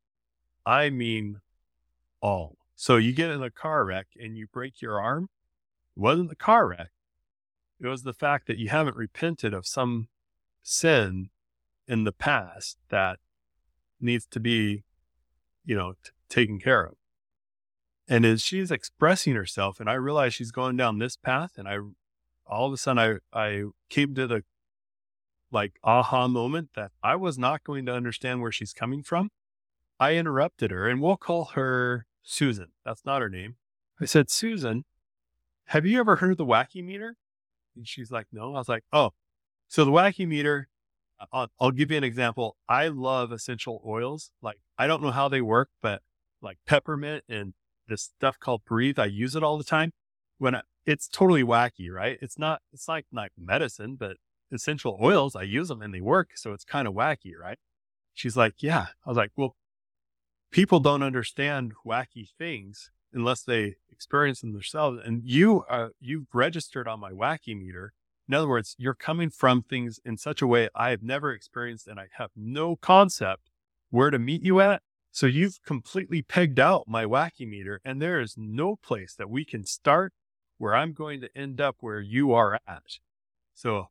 I mean all. So you get in a car wreck and you break your arm. It wasn't the car wreck. It was the fact that you haven't repented of some sin in the past that needs to be, taken care of. And as she's expressing herself, and I realize she's going down this path, and all of a sudden I came to the aha moment that I was not going to understand where she's coming from. I interrupted her, and we'll call her Susan. That's not her name. I said, Susan, have you ever heard of the wacky meter? And she's like, no. I was like, oh, so the wacky meter, I'll give you an example. I love essential oils. Like, I don't know how they work, but like peppermint and this stuff called Breathe, I use it all the time. It's totally wacky, right? It's like medicine, but essential oils, I use them and they work. So it's kind of wacky, right? She's like, yeah. I was like, well, people don't understand wacky things unless they experience them themselves. And you've registered on my wacky meter. In other words, you're coming from things in such a way I have never experienced, and I have no concept where to meet you at. So you've completely pegged out my wacky meter, and there is no place that we can start where I'm going to end up where you are at. So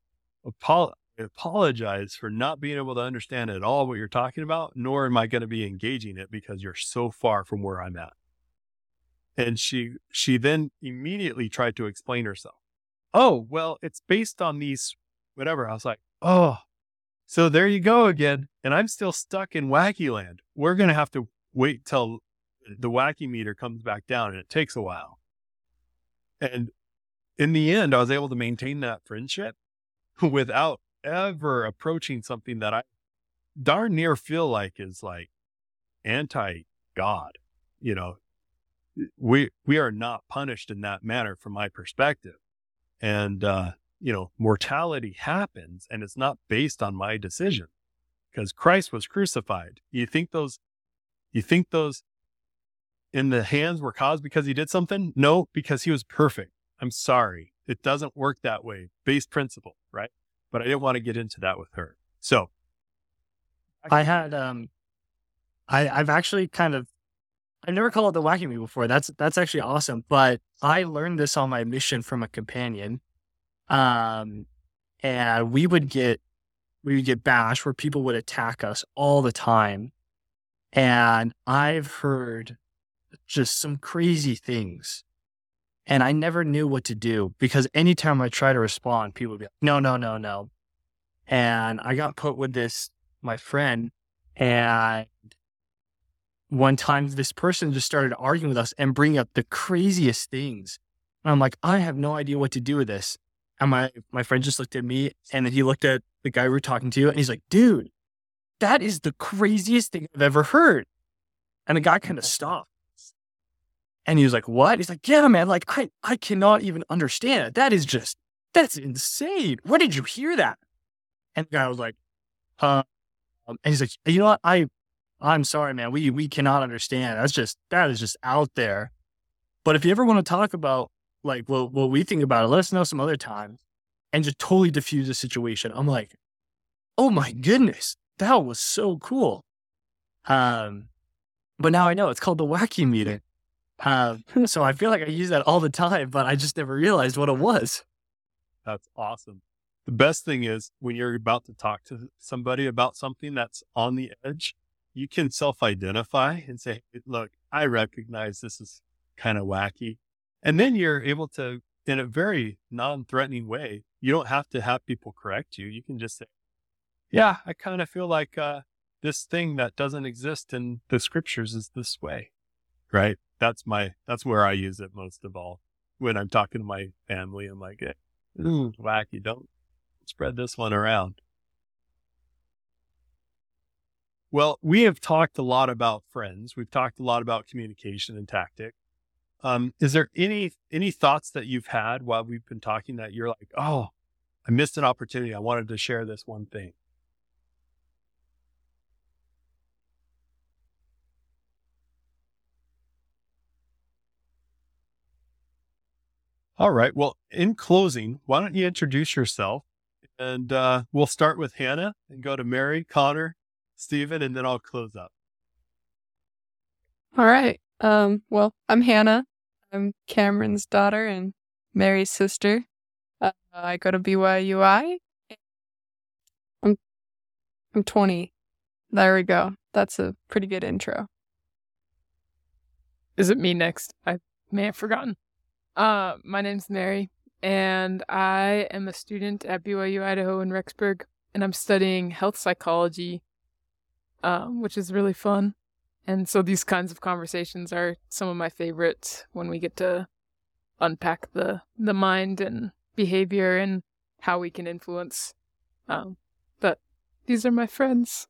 apologize for not being able to understand at all what you're talking about, nor am I going to be engaging it because you're so far from where I'm at. And she then immediately tried to explain herself. Oh, well, it's based on these, whatever. I was like, oh, so there you go again. And I'm still stuck in wacky land. We're going to have to wait till the wacky meter comes back down, and it takes a while. And in the end, I was able to maintain that friendship without ever approaching something that I darn near feel like is like anti-God. We are not punished in that manner from my perspective. And, mortality happens, and it's not based on my decision because Christ was crucified. You think those in the hands were caused because he did something? No, because he was perfect. I'm sorry. It doesn't work that way. Base principle, right? But I didn't want to get into that with her. So I had, I've actually I've never called it the wacky me before. That's actually awesome. But I learned this on my mission from a companion. And we would get bashed where people would attack us all the time. And I've heard just some crazy things. And I never knew what to do because anytime I try to respond, people would be like, no, no, no, no. And I got put with my friend, and one time this person just started arguing with us and bringing up the craziest things. And I'm like, I have no idea what to do with this. And my friend just looked at me, and then he looked at the guy we were talking to, and he's like, dude, that is the craziest thing I've ever heard. And the guy kind of stopped. And he was like, what? He's like, yeah, man, like, I cannot even understand it. That's insane. Where did you hear that? And the guy was like, and he's like, you know what? I'm sorry, man. We cannot understand. That is just out there. But if you ever want to talk about like what we think about it, let us know some other time, and just totally diffuse the situation. I'm like, oh my goodness, that was so cool. But now I know it's called the wacky meeting. So I feel like I use that all the time, but I just never realized what it was. That's awesome. The best thing is when you're about to talk to somebody about something that's on the edge, you can self-identify and say, look, I recognize this is kind of wacky. And then you're able to, in a very non-threatening way, you don't have to have people correct you. You can just say, yeah, I kind of feel like this thing that doesn't exist in the scriptures is this way, right? That's where I use it most of all. When I'm talking to my family, I'm like, wacky, don't spread this one around. Well, we have talked a lot about friends. We've talked a lot about communication and tactic. Is there any thoughts that you've had while we've been talking that you're like, oh, I missed an opportunity. I wanted to share this one thing. All right. Well, in closing, why don't you introduce yourself? And we'll start with Hannah and go to Mary, Connor, Stephen, and then I'll close up. All right. Well, I'm Hannah. I'm Cameron's daughter and Mary's sister. I go to BYUI. I'm 20. There we go. That's a pretty good intro. Is it me next? I may have forgotten. My name's Mary, and I am a student at BYU Idaho in Rexburg, and I'm studying health psychology, which is really fun. And so these kinds of conversations are some of my favorites when we get to unpack the mind and behavior and how we can influence. But these are my friends.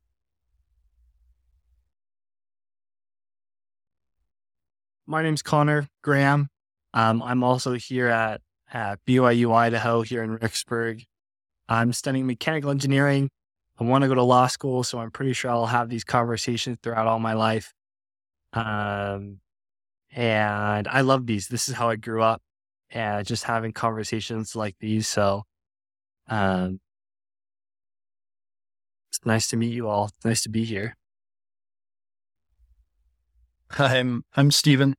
My name's Connor Graham. I'm also here at BYU Idaho here in Rexburg. I'm studying mechanical engineering. I want to go to law school, so I'm pretty sure I'll have these conversations throughout all my life. And I love these. This is how I grew up, just having conversations like these. So it's nice to meet you all. It's nice to be here. I'm Stephen.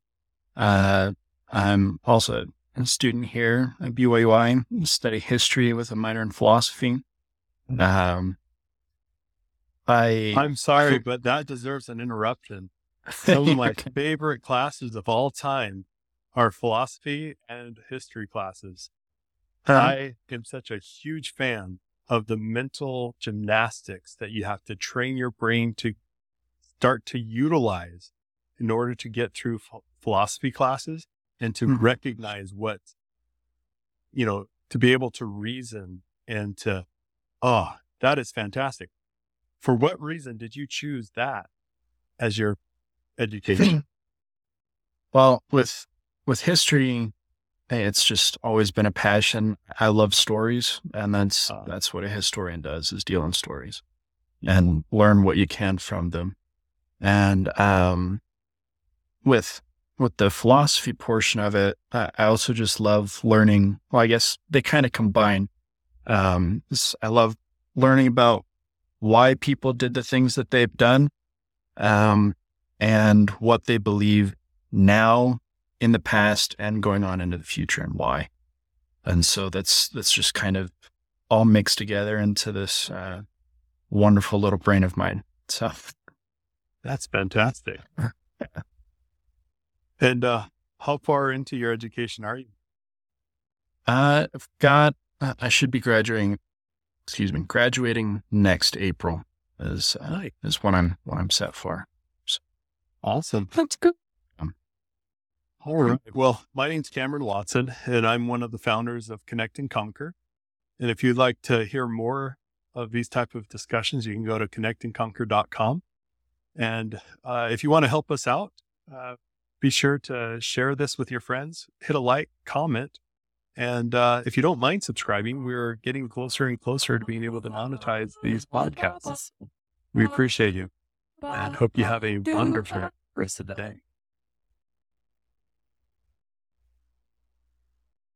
I'm also a student here at BYUI. I study history with a minor in philosophy. I'm sorry, but that deserves an interruption. Some of my favorite classes of all time are philosophy and history classes. I am such a huge fan of the mental gymnastics that you have to train your brain to start to utilize in order to get through philosophy classes and to recognize what, to be able to reason and to, that is fantastic. For what reason did you choose that as your education? Well, with history, it's just always been a passion. I love stories, and that's what a historian does, is deal in stories and learn what you can from them. And with with the philosophy portion of it, I also just love learning. Well, I guess they kind of combine. I love learning about why people did the things that they've done, and what they believe now, in the past, and going on into the future, and why. And so that's just kind of all mixed together into this wonderful little brain of mine. So that's fantastic. And how far into your education are you? I've got. I should be graduating next April is what I'm set for. So. Awesome. That's good. All right. Well, my name's Cameron Watson, and I'm one of the founders of Connect and Conquer. And if you'd like to hear more of these type of discussions, you can go to connectandconquer.com. And if you want to help us out, be sure to share this with your friends, hit a like, comment. And if you don't mind subscribing, we're getting closer and closer to being able to monetize these podcasts. We appreciate you and hope you have a wonderful rest of the day.